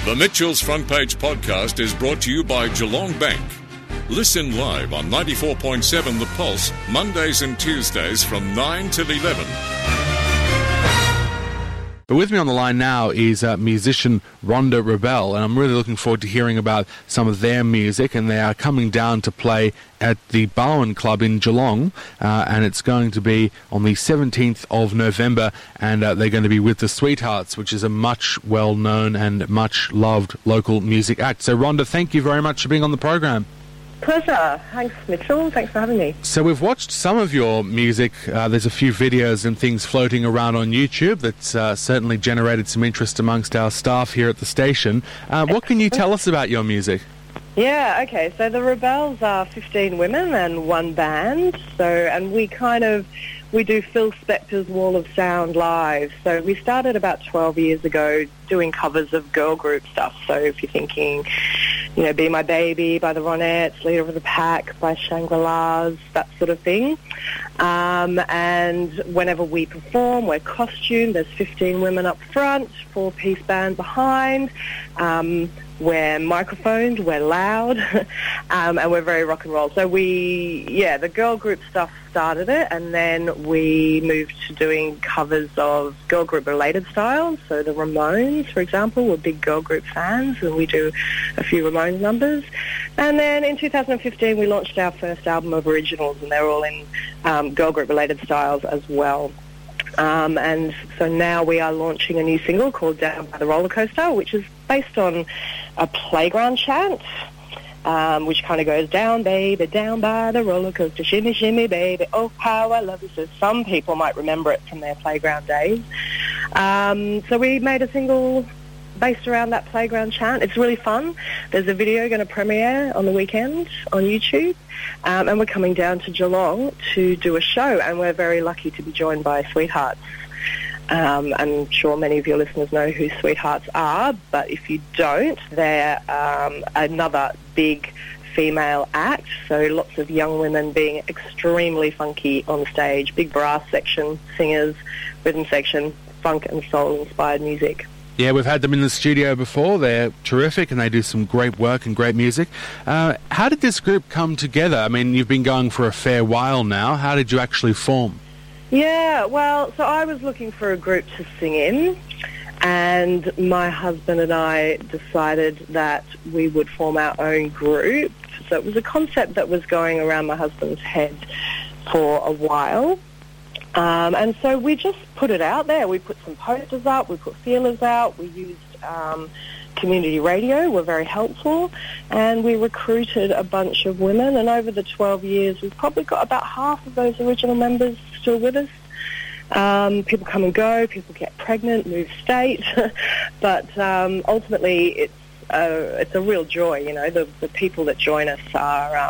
The Mitchell's Front Page podcast is brought to you by Geelong Bank. Listen live on 94.7 The Pulse, Mondays and Tuesdays from 9 till 11. But with me on the line now is musician Rhonda Rebel, and I'm really looking forward to hearing about some of their music, and they are coming down to play at the Barwon Club in Geelong, and it's going to be on the 17th of November, and they're going to be with the Sweethearts, which is a much well-known and much-loved local music act. So Rhonda, thank you very much for being on the program. Pleasure. Thanks, Mitchell. Thanks for having me. So we've watched some of your music. There's a few videos and things floating around on YouTube that's certainly generated some interest amongst our staff here at the station. What can you tell us about your music? Yeah, okay. So the Rebels are 15 women and one band. And we do Phil Spector's Wall of Sound live. So we started about 12 years ago doing covers of girl group stuff. So if you're thinking, Be My Baby by the Ronettes, Leader of the Pack by Shangri-Las, that sort of thing. And whenever we perform, we're costumed. There's 15 women up front, 4-piece band behind. We're microphoned, we're loud, and we're very rock and roll. So the girl group stuff started it, and then we moved to doing covers of girl group related styles. So the Ramones, for example, we're big girl group fans, and we do a few Ramones numbers. And then in 2015, we launched our first album of originals, and they're all in girl group related styles as well. And so now we are launching a new single called Down by the Roller Coaster, which is based on a playground chant, which kind of goes, down, baby, down by the roller coaster, shimmy, shimmy, baby, oh, how I love you. So some people might remember it from their playground days. So we made a single based around that playground chant. It's really fun. There's a video going to premiere on the weekend on YouTube, and we're coming down to Geelong to do a show, and we're very lucky to be joined by Sweethearts. I'm sure many of your listeners know who Sweethearts are, but if you don't, they're another big female act, so lots of young women being extremely funky on stage, big brass section, singers, rhythm section, funk and soul-inspired music. Yeah, we've had them in the studio before. They're terrific, and they do some great work and great music. How did this group come together? I mean, you've been going for a fair while now. How did you actually form? Yeah, well, so I was looking for a group to sing in, and my husband and I decided that we would form our own group. So it was a concept that was going around my husband's head for a while. And so we just put it out there. We put some posters up, we put feelers out, we used community radio, were very helpful, and we recruited a bunch of women, and over the 12 years we've probably got about half of those original members still with us. People come and go, people get pregnant, move state, but ultimately it's a real joy. The people that join us are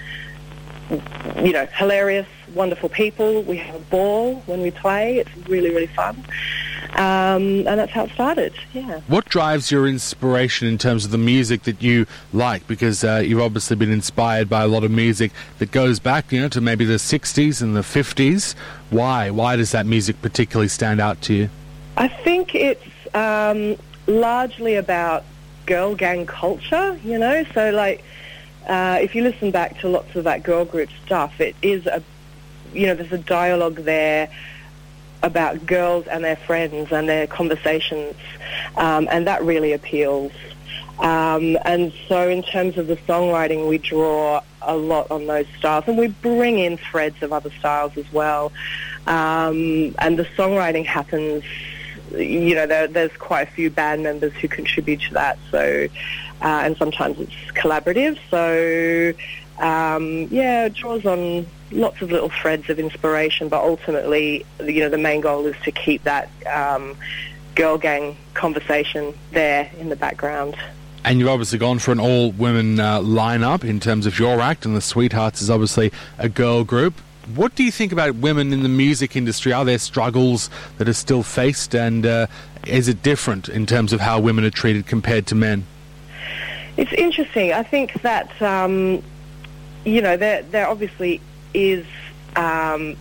hilarious, wonderful people. We have a ball when we play. It's really, really fun. And that's how it started, yeah. What drives your inspiration in terms of the music that you like? Because you've obviously been inspired by a lot of music that goes back, to maybe the 60s and the 50s. Why? Why does that music particularly stand out to you? I think it's largely about girl gang culture, So, if you listen back to lots of that girl group stuff, it is there's a dialogue there about girls and their friends and their conversations, and that really appeals. And so in terms of the songwriting, we draw a lot on those styles, and we bring in threads of other styles as well. And the songwriting happens, there's quite a few band members who contribute to that, so and sometimes it's collaborative. So it draws on lots of little threads of inspiration, but ultimately, the main goal is to keep that girl gang conversation there in the background. And you've obviously gone for an all-women lineup in terms of your act, and the Sweethearts is obviously a girl group. What do you think about women in the music industry? Are there struggles that are still faced, and is it different in terms of how women are treated compared to men? It's interesting. I think that, there obviously is a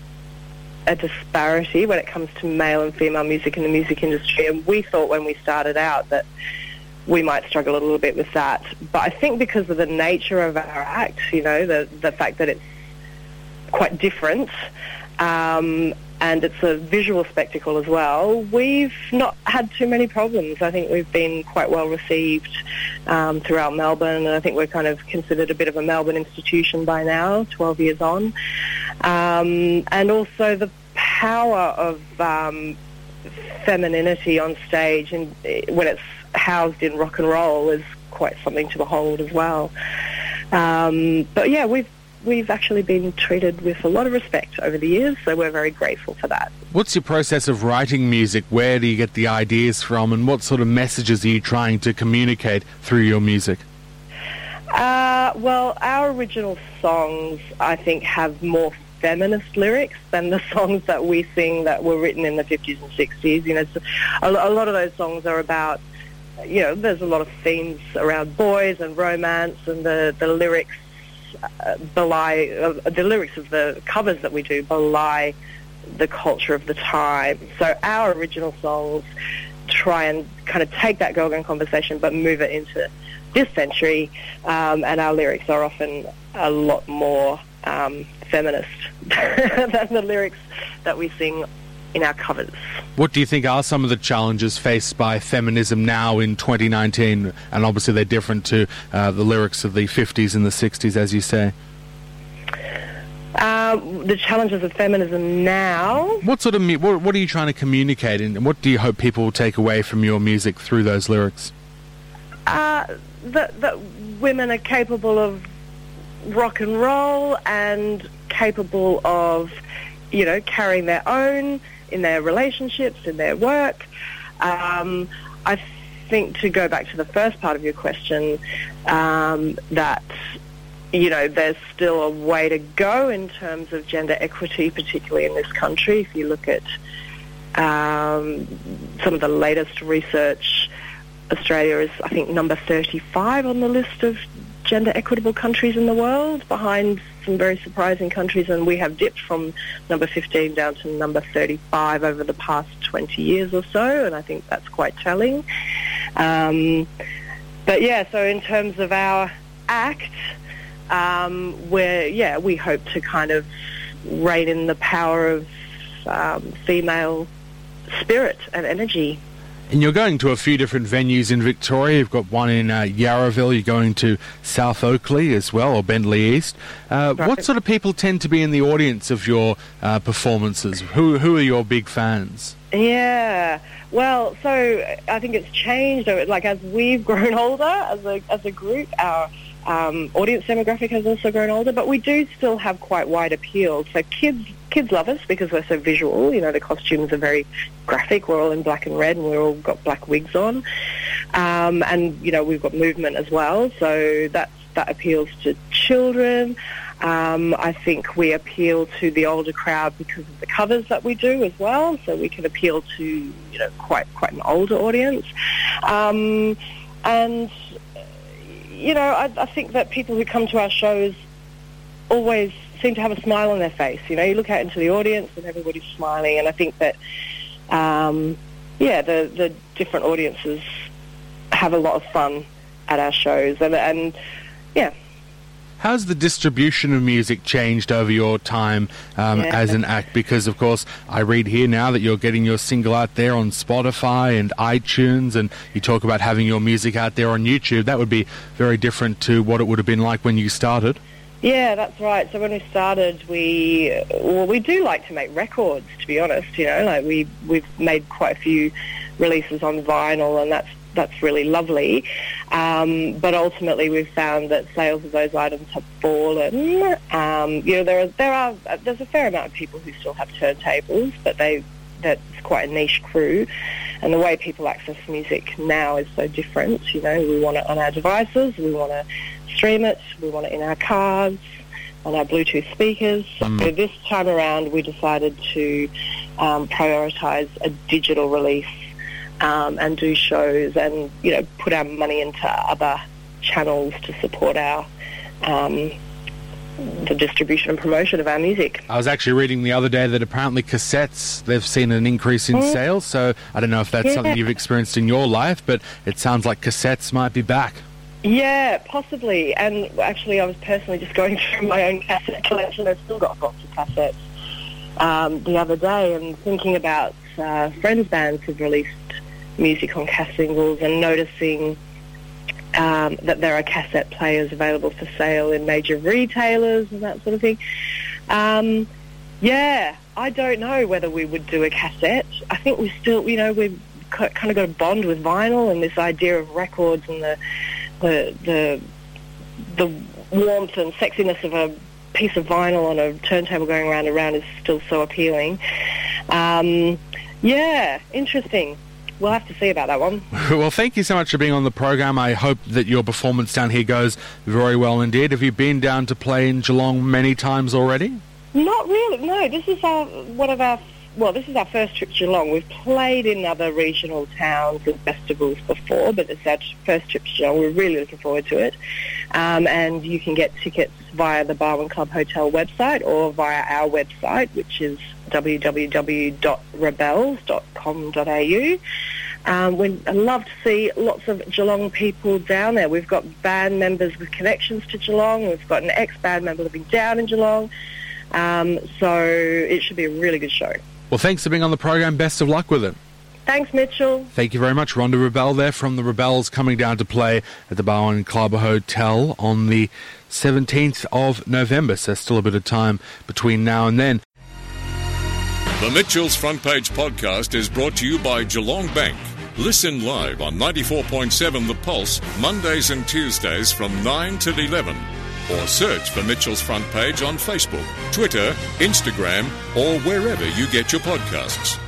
disparity when it comes to male and female music in the music industry, and we thought when we started out that we might struggle a little bit with that. But I think because of the nature of our act, the fact that it's quite different, and it's a visual spectacle as well, we've not had too many problems. I think we've been quite well received throughout Melbourne, and I think we're kind of considered a bit of a Melbourne institution by now, 12 years on. And also the power of femininity on stage, and when it's housed in rock and roll, is quite something to behold as well. But yeah, we've actually been treated with a lot of respect over the years, so we're very grateful for that. What's your process of writing music? Where do you get the ideas from, and what sort of messages are you trying to communicate through your music? Well, our original songs, I think, have more feminist lyrics than the songs that we sing that were written in the 50s and 60s. So a lot of those songs are about, there's a lot of themes around boys and romance, and the lyrics belie, the lyrics of the covers that we do belie the culture of the time. So our original songs try and kind of take that girl gang conversation but move it into this century, and our lyrics are often a lot more feminist than the lyrics that we sing in our covers. What do you think are some of the challenges faced by feminism now in 2019? And obviously they're different to the lyrics of the 50s and the 60s, as you say. The challenges of feminism now? What are you trying to communicate, and what do you hope people will take away from your music through those lyrics? That women are capable of rock and roll and capable of, carrying their own in their relationships, in their work. I think, to go back to the first part of your question, that, there's still a way to go in terms of gender equity, particularly in this country. If you look at some of the latest research, Australia is, I think, number 35 on the list of gender equitable countries in the world, behind some very surprising countries, and we have dipped from number 15 down to number 35 over the past 20 years or so, and I think that's quite telling. But yeah, so in terms of our act, we hope to kind of rein in the power of female spirit and energy. And you're going to a few different venues in Victoria. You've got one in Yarraville. You're going to South Oakley as well, or Bentley East. Right. What sort of people tend to be in the audience of your performances? Who are your big fans? Yeah, well, so I think it's changed. Like, as we've grown older as a group, our audience demographic has also grown older, but we do still have quite wide appeal. So kids love us because we're so visual. The costumes are very graphic. We're all in black and red, and we've all got black wigs on. And, we've got movement as well, so that appeals to children. I think we appeal to the older crowd because of the covers that we do as well, so we can appeal to, quite an older audience. And I think that people who come to our shows always seem to have a smile on their face. You look out into the audience and everybody's smiling, and I think that, the different audiences have a lot of fun at our shows, and yeah. How's the distribution of music changed over your time as an act? Because, of course, I read here now that you're getting your single out there on Spotify and iTunes, and you talk about having your music out there on YouTube. That would be very different to what it would have been like when you started. Yeah, that's right. So when we started, we do like to make records, to be honest. We've made quite a few releases on vinyl, and that's really lovely. But ultimately, we've found that sales of those items have fallen. There's a fair amount of people who still have turntables, but that's quite a niche crew. And the way people access music now is so different. We want it on our devices, we want to stream it, we want it in our cars, on our Bluetooth speakers. So this time around, we decided to prioritise a digital release and do shows and, put our money into other channels to support our the distribution and promotion of our music. I was actually reading the other day that apparently cassettes, they've seen an increase in sales, so I don't know if that's something you've experienced in your life, but it sounds like cassettes might be back. Yeah, possibly. And actually, I was personally just going through my own cassette collection. I've still got lots of cassettes the other day, and thinking about friends' bands who've released music on cassette singles and noticing that there are cassette players available for sale in major retailers and that sort of thing. Yeah, I don't know whether we would do a cassette. I think we still, we've kind of got a bond with vinyl and this idea of records and the warmth and sexiness of a piece of vinyl on a turntable going round and round is still so appealing. Yeah, interesting. We'll have to see about that one. Well, thank you so much for being on the program. I hope that your performance down here goes very well indeed. Have you been down to play in Geelong many times already? Not really, no. This is our first trip to Geelong. We've played in other regional towns and festivals before, but it's our first trip to Geelong. We're really looking forward to it. And you can get tickets via the Barwon Club Hotel website or via our website, which is www.rebels.com.au. We'd love to see lots of Geelong people down there. We've got band members with connections to Geelong. We've got an ex-band member living down in Geelong. So it should be a really good show. Well, thanks for being on the program. Best of luck with it. Thanks, Mitchell. Thank you very much. Rhonda Rebel there from the Rebels, coming down to play at the Barwon Club Hotel on the 17th of November. So still a bit of time between now and then. The Mitchell's Front Page podcast is brought to you by Geelong Bank. Listen live on 94.7 The Pulse, Mondays and Tuesdays from 9 till 11. Or search for Mitchell's Front Page on Facebook, Twitter, Instagram, or wherever you get your podcasts.